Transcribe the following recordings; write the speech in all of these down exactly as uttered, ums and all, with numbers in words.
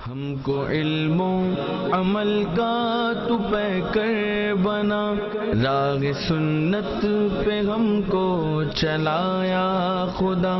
ہم کو علم و عمل کا تو پیکر بنا، راہ سنت پہ ہم کو چلایا خدا۔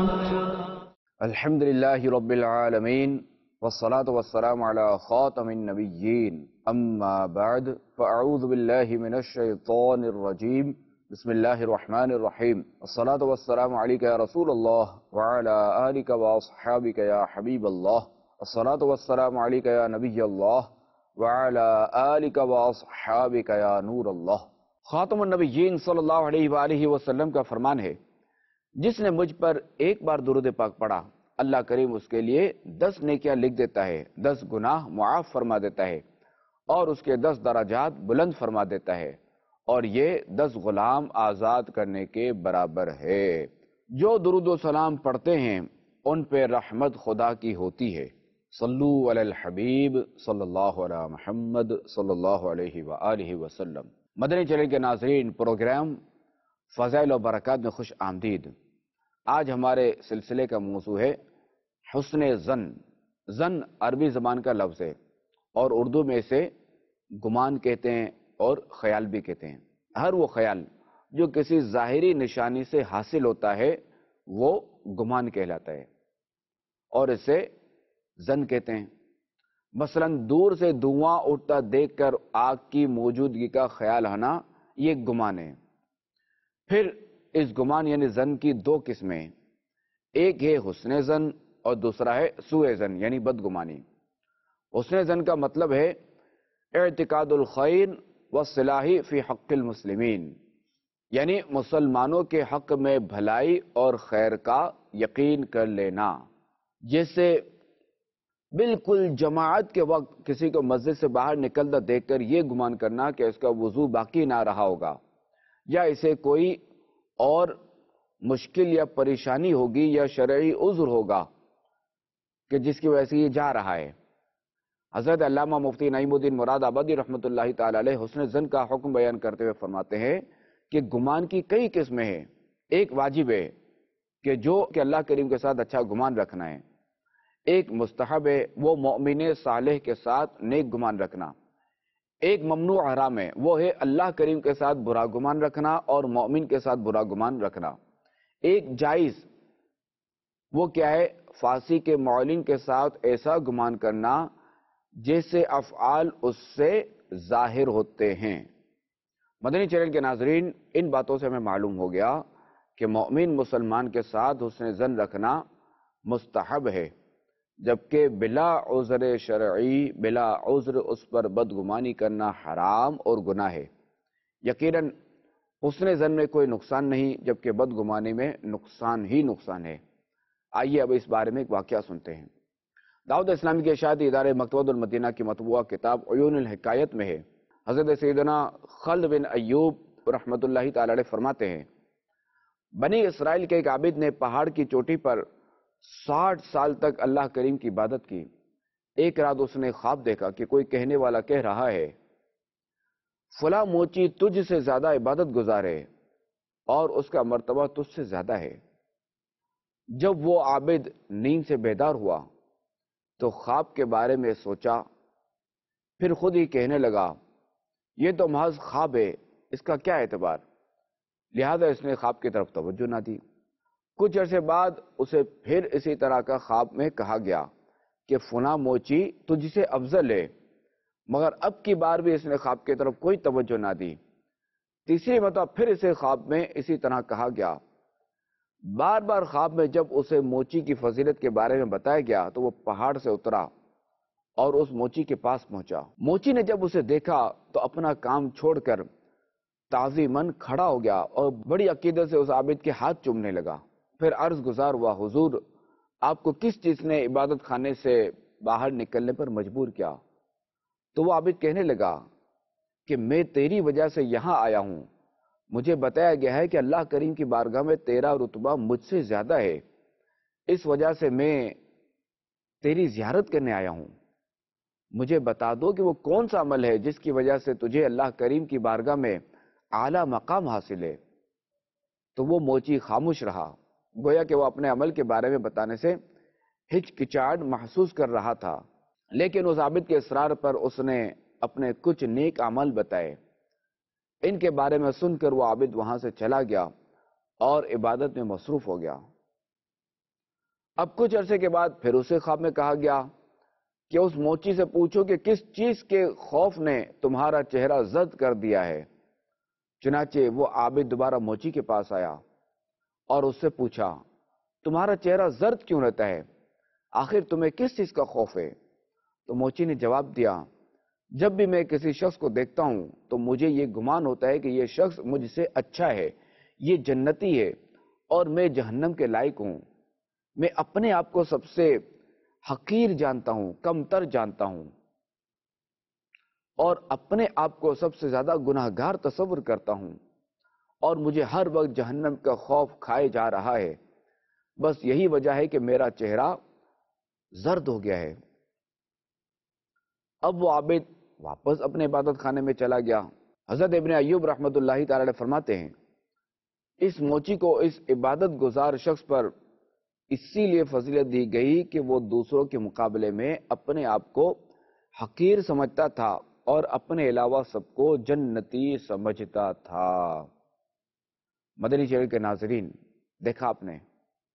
الحمدللہ رب العالمین والصلاة والسلام علی خاتم النبیین، اما بعد فاعوذ باللہ من الشیطان الرجیم، بسم اللہ الرحمن الرحیم۔ الصلاة والسلام علیک یا رسول اللہ وعلی آلک واصحابک یا حبیب اللہ، الصلاة والسلام علیک یا نبی اللہ وعلی آلک واصحابک یا نور اللہ۔ خاتم النبیین صلی اللہ علیہ وآلہ وسلم کا فرمان ہے، جس نے مجھ پر ایک بار درود پاک پڑھا، اللہ کریم اس کے لیے دس نیکیاں لکھ دیتا ہے، دس گناہ معاف فرما دیتا ہے اور اس کے دس درجات بلند فرما دیتا ہے، اور یہ دس غلام آزاد کرنے کے برابر ہے۔ جو درود و سلام پڑھتے ہیں ان پہ رحمت خدا کی ہوتی ہے۔ صلو علی الحبیب صلی اللہ علیہ محمد صلی اللہ علیہ وآلہ وسلم۔ مدنی چینل کے ناظرین، پروگرام فضائل و برکات میں خوش آمدید۔ آج ہمارے سلسلے کا موضوع ہے حسن ظن۔ ظن عربی زبان کا لفظ ہے اور اردو میں اسے گمان کہتے ہیں اور خیال بھی کہتے ہیں۔ ہر وہ خیال جو کسی ظاہری نشانی سے حاصل ہوتا ہے وہ گمان کہلاتا ہے اور اسے ظن کہتے ہیں۔ مثلا دور سے دھواں اٹھتا دیکھ کر آگ کی موجودگی کا خیال آنا، یہ گمان ہے۔ پھر اس گمان یعنی ظن کی دو قسمیں، ایک ہے حسن ظن اور دوسرا ہے سوء ظن یعنی بدگمانی۔ حسن ظن کا مطلب ہے اعتقاد الخیر والصلاح فی حق المسلمین، یعنی مسلمانوں کے حق میں بھلائی اور خیر کا یقین کر لینا۔ جیسے بالکل جماعت کے وقت کسی کو مسجد سے باہر نکلتا دیکھ کر یہ گمان کرنا کہ اس کا وضو باقی نہ رہا ہوگا، یا اسے کوئی اور مشکل یا پریشانی ہوگی یا شرعی عذر ہوگا کہ جس کی وجہ سے یہ جا رہا ہے۔ حضرت علامہ مفتی نعیم الدین مراد آبادی رحمۃ اللہ تعالی علیہ حسن ظن کا حکم بیان کرتے ہوئے فرماتے ہیں کہ گمان کی کئی قسمیں ہیں۔ ایک واجب ہے کہ جو کہ اللہ کریم کے ساتھ اچھا گمان رکھنا ہے۔ ایک مستحب ہے، وہ مومن صالح کے ساتھ نیک گمان رکھنا۔ ایک ممنوع حرام ہے، وہ ہے اللہ کریم کے ساتھ برا گمان رکھنا اور مومن کے ساتھ برا گمان رکھنا۔ ایک جائز، وہ کیا ہے؟ فاسق کے معلن کے ساتھ ایسا گمان کرنا جیسے افعال اس سے ظاہر ہوتے ہیں۔ مدنی چینل کے ناظرین، ان باتوں سے ہمیں معلوم ہو گیا کہ مومن مسلمان کے ساتھ حسن ظن رکھنا مستحب ہے، جبکہ بلا عذر شرعی، بلا عذر اس پر بدگمانی کرنا حرام اور گناہ ہے۔ یقیناً حسن ظن میں کوئی نقصان نہیں، جبکہ بدگمانی میں نقصان ہی نقصان ہے۔ آئیے اب اس بارے میں ایک واقعہ سنتے ہیں۔ دعوت اسلامی کے اشاعتی ادارے مکتبۃ المدینہ کی مطبوعہ کتاب عیون الحکایت میں ہے، حضرت سیدنا خلد بن ایوب رحمۃ اللہ تعالی علیہ فرماتے ہیں، بنی اسرائیل کے ایک عابد نے پہاڑ کی چوٹی پر ساٹھ سال تک اللہ کریم کی عبادت کی۔ ایک رات اس نے خواب دیکھا کہ کوئی کہنے والا کہہ رہا ہے، فلاں موچی تجھ سے زیادہ عبادت گزار ہے اور اس کا مرتبہ تجھ سے زیادہ ہے۔ جب وہ عابد نیند سے بیدار ہوا تو خواب کے بارے میں سوچا، پھر خود ہی کہنے لگا، یہ تو محض خواب ہے، اس کا کیا اعتبار؟ لہذا اس نے خواب کی طرف توجہ نہ دی۔ کچھ عرصے بعد اسے پھر اسی طرح کا خواب میں کہا گیا کہ فلاں موچی تجھ سے افضل ہے، مگر اب کی بار بھی اس نے خواب کی طرف کوئی توجہ نہ دی۔ تیسری مرتبہ پھر اسے خواب میں اسی طرح کہا گیا۔ بار بار خواب میں جب اسے موچی کی فضیلت کے بارے میں بتایا گیا تو وہ پہاڑ سے اترا اور اس موچی کے پاس پہنچا۔ موچی نے جب اسے دیکھا تو اپنا کام چھوڑ کر تعظیماً کھڑا ہو گیا اور بڑی عقیدت سے اس عابد کے ہاتھ چومنے لگا۔ پھر عرض گزار ہوا، حضور آپ کو کس چیز نے عبادت خانے سے باہر نکلنے پر مجبور کیا؟ تو وہ عابد کہنے لگا کہ میں تیری وجہ سے یہاں آیا ہوں، مجھے بتایا گیا ہے کہ اللہ کریم کی بارگاہ میں تیرا رتبہ مجھ سے زیادہ ہے، اس وجہ سے میں تیری زیارت کرنے آیا ہوں۔ مجھے بتا دو کہ وہ کون سا عمل ہے جس کی وجہ سے تجھے اللہ کریم کی بارگاہ میں اعلیٰ مقام حاصل ہے۔ تو وہ موچی خاموش رہا، گویا کہ وہ اپنے عمل کے بارے میں بتانے سے ہچکچاہٹ محسوس کر رہا تھا۔ لیکن اس عابد کے اصرار پر اس نے اپنے کچھ نیک عمل بتائے۔ ان کے بارے میں سن کر وہ عابد وہاں سے چلا گیا اور عبادت میں مصروف ہو گیا۔ اب کچھ عرصے کے بعد پھر اسے خواب میں کہا گیا کہ اس موچی سے پوچھو کہ کس چیز کے خوف نے تمہارا چہرہ زرد کر دیا ہے۔ چنانچہ وہ عابد دوبارہ موچی کے پاس آیا اور اس سے پوچھا، تمہارا چہرہ زرد کیوں رہتا ہے؟ آخر تمہیں کس چیز کا خوف ہے؟ تو موچی نے جواب دیا، جب بھی میں کسی شخص کو دیکھتا ہوں تو مجھے یہ گمان ہوتا ہے کہ یہ شخص مجھ سے اچھا ہے، یہ جنتی ہے اور میں جہنم کے لائق ہوں۔ میں اپنے آپ کو سب سے حقیر جانتا ہوں، کم تر جانتا ہوں، اور اپنے آپ کو سب سے زیادہ گناہگار تصور کرتا ہوں، اور مجھے ہر وقت جہنم کا خوف کھائے جا رہا ہے۔ بس یہی وجہ ہے کہ میرا چہرہ زرد ہو گیا ہے۔ اب وہ عابد واپس اپنے عبادت خانے میں چلا گیا۔ حضرت ابن ایوب رحمۃ اللہ تعالی علیہ فرماتے ہیں، اس موچی کو اس عبادت گزار شخص پر اسی لیے فضیلت دی گئی کہ وہ دوسروں کے مقابلے میں اپنے آپ کو حقیر سمجھتا تھا اور اپنے علاوہ سب کو جنتی سمجھتا تھا۔ مدنی چینل کے ناظرین، دیکھا آپ نے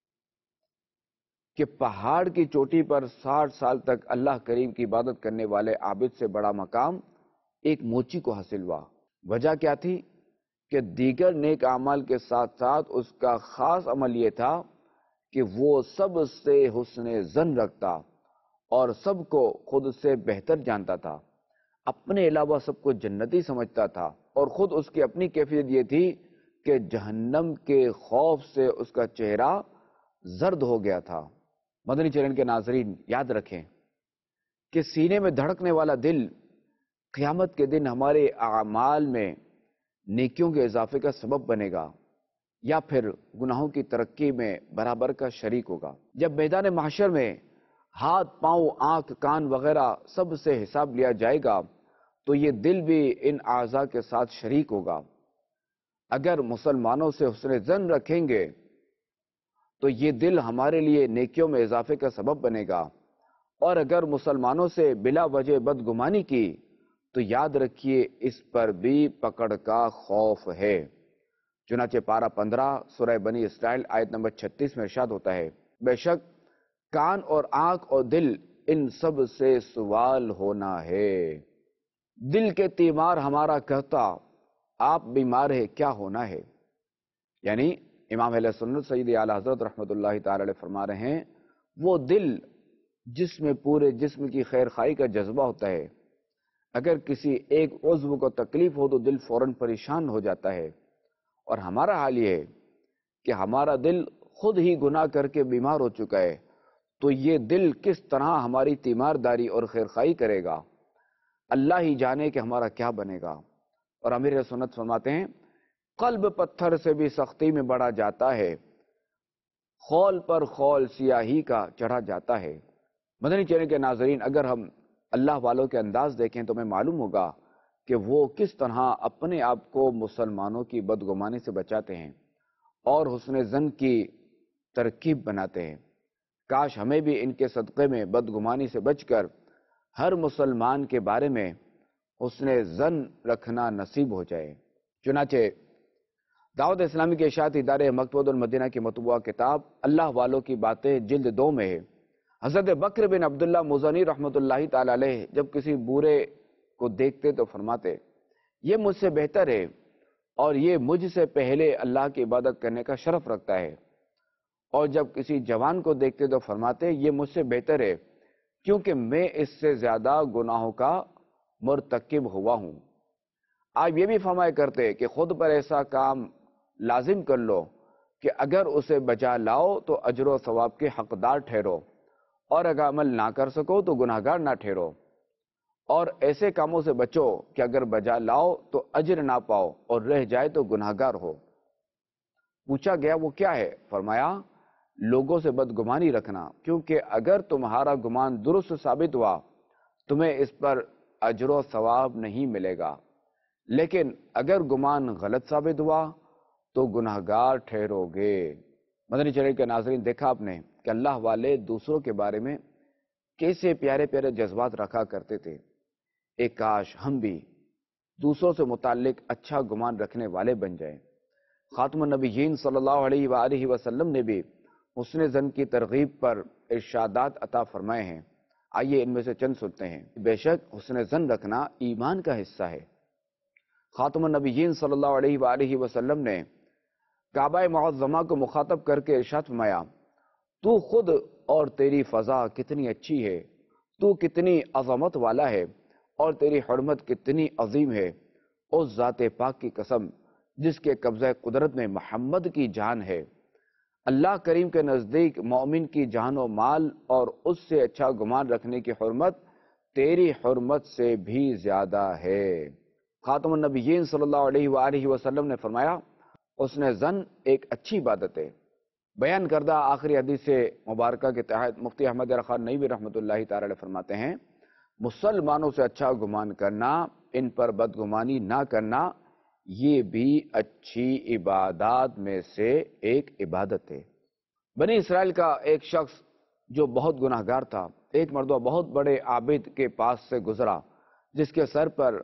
کہ پہاڑ کی چوٹی پر ساٹھ سال تک اللہ کریم کی عبادت کرنے والے عابد سے بڑا مقام ایک موچی کو حاصل ہوا۔ وجہ کیا تھی؟ کہ دیگر نیک اعمال کے ساتھ ساتھ اس کا خاص عمل یہ تھا کہ وہ سب سے حسن ظن رکھتا اور سب کو خود سے بہتر جانتا تھا، اپنے علاوہ سب کو جنتی سمجھتا تھا، اور خود اس کی اپنی کیفیت یہ تھی کہ جہنم کے خوف سے اس کا چہرہ زرد ہو گیا تھا۔ مدنی چینل کے ناظرین، یاد رکھیں کہ سینے میں دھڑکنے والا دل قیامت کے دن ہمارے اعمال میں نیکیوں کے اضافے کا سبب بنے گا یا پھر گناہوں کی ترقی میں برابر کا شریک ہوگا۔ جب میدان محشر میں ہاتھ، پاؤں، آنکھ، کان وغیرہ سب سے حساب لیا جائے گا تو یہ دل بھی ان اعضاء کے ساتھ شریک ہوگا۔ اگر مسلمانوں سے حسن ظن رکھیں گے تو یہ دل ہمارے لیے نیکیوں میں اضافے کا سبب بنے گا، اور اگر مسلمانوں سے بلا وجہ بدگمانی کی تو یاد رکھیے اس پر بھی پکڑ کا خوف ہے۔ چنانچہ پارہ پندرہ سورہ بنی اسرائیل آیت نمبر چھتیس میں ارشاد ہوتا ہے، بے شک کان اور آنکھ اور دل ان سب سے سوال ہونا ہے۔ دل کے تیمار ہمارا کہتا، آپ بیمار ہے، کیا ہونا ہے؟ یعنی امام اہل سنت سید اعلی حضرت رحمۃ اللہ تعالی علیہ فرما رہے ہیں، وہ دل جس میں پورے جسم کی خیر خواہی کا جذبہ ہوتا ہے، اگر کسی ایک عضو کو تکلیف ہو تو دل فوراً پریشان ہو جاتا ہے، اور ہمارا حال یہ ہے کہ ہمارا دل خود ہی گناہ کر کے بیمار ہو چکا ہے، تو یہ دل کس طرح ہماری تیمارداری اور خیر خواہی کرے گا، اللہ ہی جانے کہ ہمارا کیا بنے گا۔ اور امیر سنت فرماتے ہیں، قلب پتھر سے بھی سختی میں بڑھا جاتا ہے، خول پر خول سیاہی کا چڑھا جاتا ہے۔ مدنی چینل کے ناظرین، اگر ہم اللہ والوں کے انداز دیکھیں تو ہمیں معلوم ہوگا کہ وہ کس طرح اپنے آپ کو مسلمانوں کی بدگمانی سے بچاتے ہیں اور حسن ظن کی ترکیب بناتے ہیں۔ کاش ہمیں بھی ان کے صدقے میں بدگمانی سے بچ کر ہر مسلمان کے بارے میں حسن ظن رکھنا نصیب ہو جائے۔ چنانچہ دعوت اسلامی کے اشاعتی ادارے مکتبۃ المدینہ کی مطبوعہ کتاب اللہ والوں کی باتیں جلد دو میں ہے، حضرت بکر بن عبداللہ مزنی رحمۃ اللہ تعالی علیہ جب کسی بورے کو دیکھتے تو فرماتے، یہ مجھ سے بہتر ہے اور یہ مجھ سے پہلے اللہ کی عبادت کرنے کا شرف رکھتا ہے، اور جب کسی جوان کو دیکھتے تو فرماتے، یہ مجھ سے بہتر ہے کیونکہ میں اس سے زیادہ گناہوں کا مرتکب ہوا ہوں۔ آپ یہ بھی فرمایا کرتے کہ خود پر ایسا کام لازم کر لو کہ اگر اسے بجا لاؤ تو اجر و ثواب کے حقدار ٹھہرو، اور اگر عمل نہ کر سکو تو گناہگار نہ ٹھہرو، اور ایسے کاموں سے بچو کہ اگر بجا لاؤ تو اجر نہ پاؤ اور رہ جائے تو گناہگار ہو۔ پوچھا گیا وہ کیا ہے؟ فرمایا لوگوں سے بدگمانی رکھنا، کیونکہ اگر تمہارا گمان درست ثابت ہوا تمہیں اس پر اجر و ثواب نہیں ملے گا، لیکن اگر گمان غلط ثابت ہوا تو گناہگار ٹھہرو گے۔ مدنی چینل کے ناظرین، دیکھا آپ نے کہ اللہ والے دوسروں کے بارے میں کیسے پیارے پیارے جذبات رکھا کرتے تھے. ایک کاش ہم بھی دوسروں سے متعلق اچھا گمان رکھنے والے بن جائیں. خاتم النبیین صلی اللہ علیہ وآلہ وسلم نے بھی حسن ظن کی ترغیب پر ارشادات عطا فرمائے ہیں. آئیے ان میں سے چند سنتے ہیں. بے شک حسن ظن رکھنا ایمان کا حصہ ہے. خاتم النبیین صلی اللہ علیہ وآلہ وسلم نے کعبہ معظمہ کو مخاطب کر کے ارشاد فرمایا، تو خود اور تیری فضا کتنی اچھی ہے، تو کتنی عظمت والا ہے اور تیری حرمت کتنی عظیم ہے. اس ذات پاک کی قسم جس کے قبضہ قدرت میں محمد کی جان ہے، اللہ کریم کے نزدیک مومن کی جان و مال اور اس سے اچھا گمان رکھنے کی حرمت تیری حرمت سے بھی زیادہ ہے. خاتم النبیین صلی اللہ علیہ وآلہ وسلم نے فرمایا، حسن ظن ایک اچھی عبادت ہے. بیان کردہ آخری حدیث مبارکہ کے تحت مفتی احمد خان نعیمی رحمۃ اللہ تعالی علیہ فرماتے ہیں، مسلمانوں سے اچھا گمان کرنا، ان پر بدگمانی نہ کرنا، یہ بھی اچھی عبادات میں سے ایک عبادت ہے. بنی اسرائیل کا ایک شخص جو بہت گناہگار تھا، ایک مرتبہ بہت بڑے عابد کے پاس سے گزرا جس کے سر پر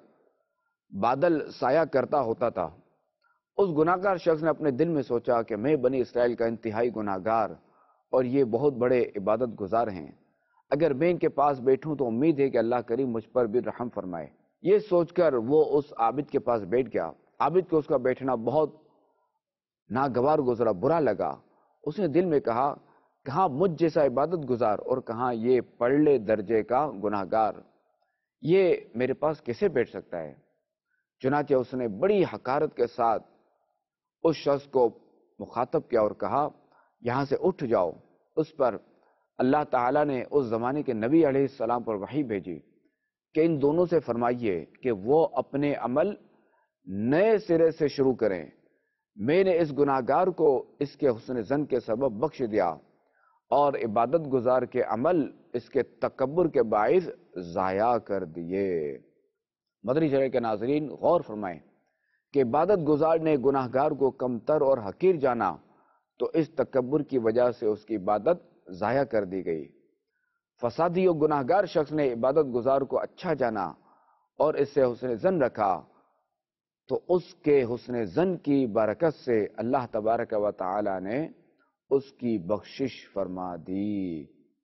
بادل سایہ کرتا ہوتا تھا. اس گناہگار شخص نے اپنے دل میں سوچا کہ میں بنی اسرائیل کا انتہائی گناہگار اور یہ بہت بڑے عبادت گزار ہیں، اگر میں ان کے پاس بیٹھوں تو امید ہے کہ اللہ کریم مجھ پر بھی رحم فرمائے. یہ سوچ کر وہ اس عابد کے پاس بیٹھ گیا. عابد کو اس کا بیٹھنا بہت ناگوار گزرا، برا لگا. اس نے دل میں کہا، کہاں مجھ جیسا عبادت گزار اور کہاں یہ پرلے درجے کا گناہگار، یہ میرے پاس کیسے بیٹھ سکتا ہے. چنانچہ اس نے بڑی حقارت کے ساتھ اس شخص کو مخاطب کیا اور کہا، یہاں سے اٹھ جاؤ. اس پر اللہ تعالیٰ نے اس زمانے کے نبی علیہ السلام پر وحی بھیجی کہ ان دونوں سے فرمائیے کہ وہ اپنے عمل نئے سرے سے شروع کریں. میں نے اس گناہگار کو اس کے حسن ظن کے سبب بخش دیا اور عبادت گزار کے عمل اس کے تکبر کے باعث ضائع کر دیے. مدنی چینل کے ناظرین غور فرمائیں کہ عبادت گزار نے گناہگار کو کمتر اور حقیر جانا تو اس تکبر کی وجہ سے اس کی عبادت ضائع کر دی گئی. فسادی اور گناہگار شخص نے عبادت گزار کو اچھا جانا اور اس سے حسن ظن رکھا تو اس کے حسن ظن کی برکت سے اللہ تبارک و تعالی نے اس کی بخشش فرما دی.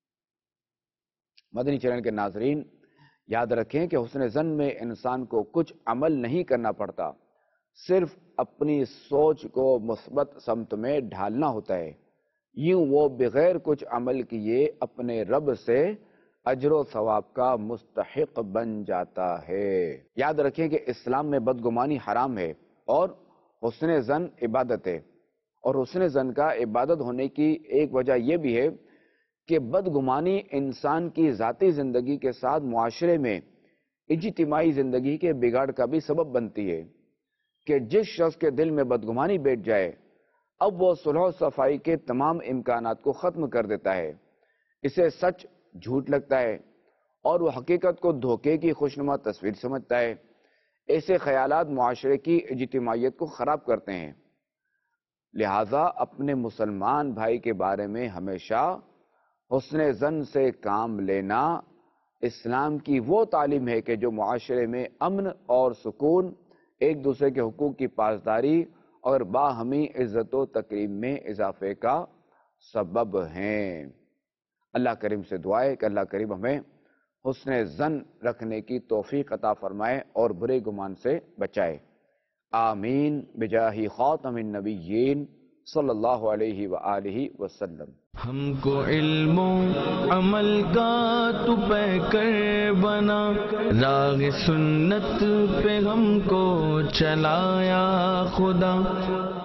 مدنی چینل کے ناظرین یاد رکھیں کہ حسن ظن میں انسان کو کچھ عمل نہیں کرنا پڑتا، صرف اپنی سوچ کو مثبت سمت میں ڈھالنا ہوتا ہے. یوں وہ بغیر کچھ عمل کیے اپنے رب سے اجر و ثواب کا مستحق بن جاتا ہے. یاد رکھیں کہ اسلام میں بدگمانی حرام ہے اور حسن ظن عبادت ہے. اور حسن ظن کا عبادت ہونے کی ایک وجہ یہ بھی ہے کہ بدگمانی انسان کی ذاتی زندگی کے ساتھ معاشرے میں اجتماعی زندگی کے بگاڑ کا بھی سبب بنتی ہے. کہ جس شخص کے دل میں بدگمانی بیٹھ جائے اب وہ صلح و صفائی کے تمام امکانات کو ختم کر دیتا ہے. اسے سچ جھوٹ لگتا ہے اور وہ حقیقت کو دھوکے کی خوشنما تصویر سمجھتا ہے. ایسے خیالات معاشرے کی اجتماعیت کو خراب کرتے ہیں. لہٰذا اپنے مسلمان بھائی کے بارے میں ہمیشہ حسن ظن سے کام لینا اسلام کی وہ تعلیم ہے کہ جو معاشرے میں امن اور سکون، ایک دوسرے کے حقوق کی پاسداری اور باہمی عزت و تکریم میں اضافے کا سبب ہیں. اللہ کریم سے دعا ہے کہ اللہ کریم ہمیں حسن ظن رکھنے کی توفیق عطا فرمائے اور برے گمان سے بچائے. آمین بجاہ خاتم النبیین صلی اللہ علیہ وآلہ وسلم. ہم کو علم و عمل کا تو پیکر بنا، راہ سنت پہ ہم کو چلایا خدا.